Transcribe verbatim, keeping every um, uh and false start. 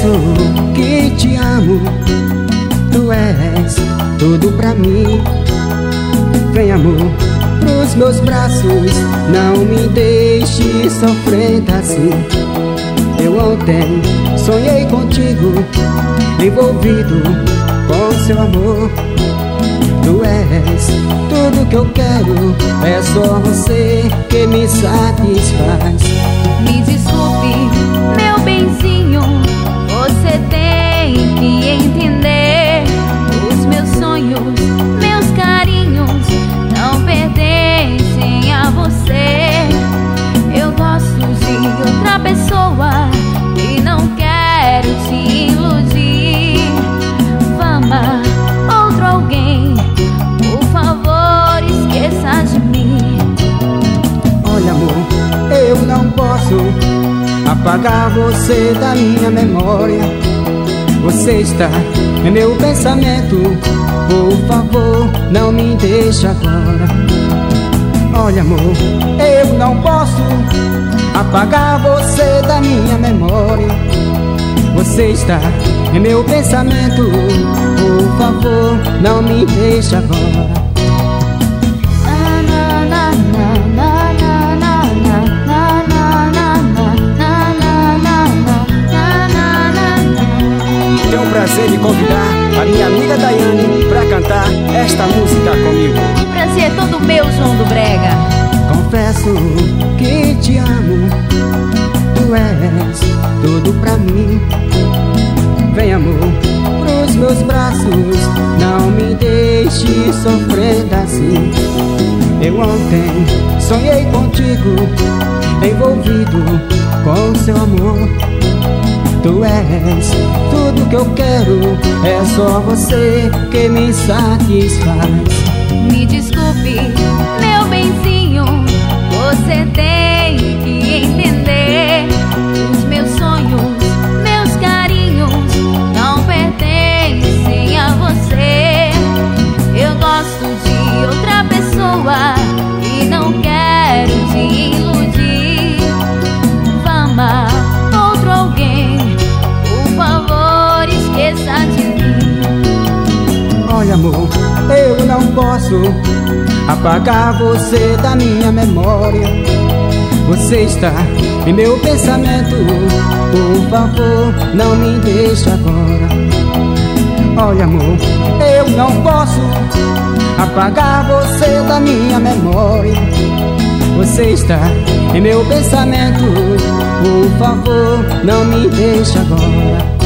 Confesso que te amo, tu és tudo pra mim. Vem, amor, pros meus braços, não me deixe sofrendo assim. Eu ontem sonhei contigo, envolvido com seu amor. Tu és tudo que eu quero, é só você que me satisfaz. Me desculpe, meu benzinho, você tem que entender. Os meus sonhos, meus carinhos não pertencem a você. Eu gosto de outra pessoa e não quero te iludir. Vamos, outro alguém, por favor, esqueça de mim. Olha, amor, eu não posso apagar você da minha memória. Você está em meu pensamento, por favor, não me deixe agora. Olha, amor, eu não posso apagar você da minha memória. Você está em meu pensamento, por favor, não me deixe agora. Tenho o prazer de convidar a minha amiga Daiane pra cantar esta música comigo. O prazer é todo meu, João do Brega. Confesso que te amo, tu és tudo pra mim. Vem, amor, pros meus braços, não me deixe sofrendo assim. Eu ontem sonhei contigo, envolvido com seu amor. Tu és tudo que eu quero, é só você que me satisfaz. Me desculpe, meu benzinho, você tem que entender. Os meus sonhos, meus carinhos não pertencem a você. Eu gosto de outra pessoa e não quero te iludir. Vamos, outro alguém, por favor, esqueça de mim. Olha, amor, eu não posso apagar você da minha memória. Você está em meu pensamento, por favor, não me deixe agora. Olha, amor, eu não posso apagar você da minha memória. Você está em meu pensamento, por favor, não me deixe agora.